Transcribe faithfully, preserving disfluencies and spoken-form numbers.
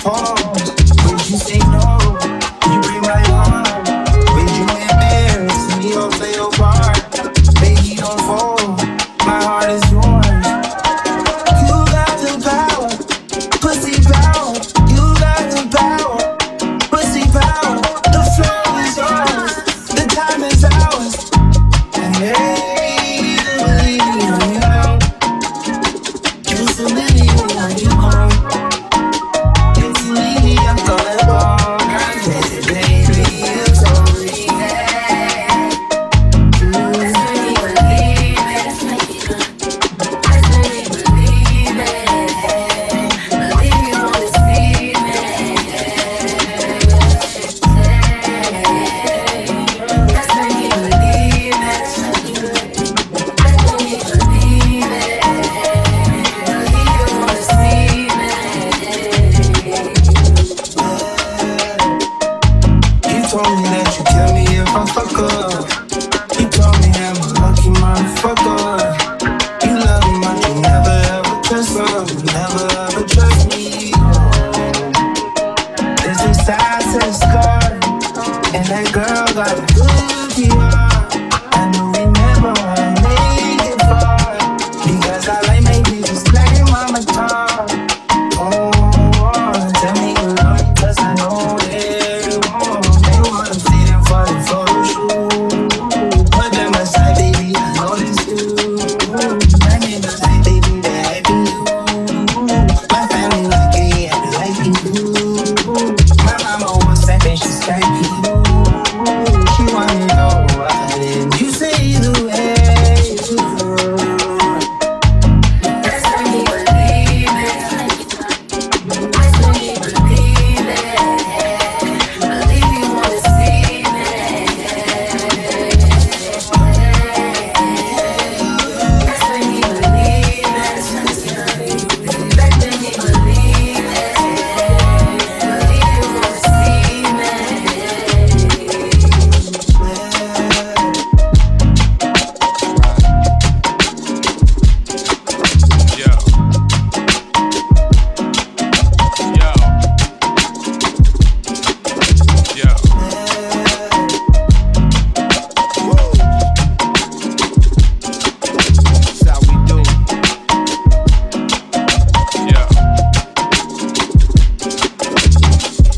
pause? Would you say no? You break my heart. Would you embarrass me or play your part? Baby, don't fall. My heart is yours. You got the power, pussy power. You got the power, pussy power. The flow is yours, the time is ours. And hey, you believe me or you don't. You still believe me or you won't. If you leave me, I'm gonna go. Baby, you told me that. Let's make me believe it. Let's make me believe it. Believe you on this feeling. Let's make me believe it. Let's make me believe it. Believe you on this feeling. You told me that you kill me if I fuck up. You told me I'm a lucky motherfucker. You love me much, you never ever trust her. You never ever trust me. There's two sides to the scar, and that girl got a good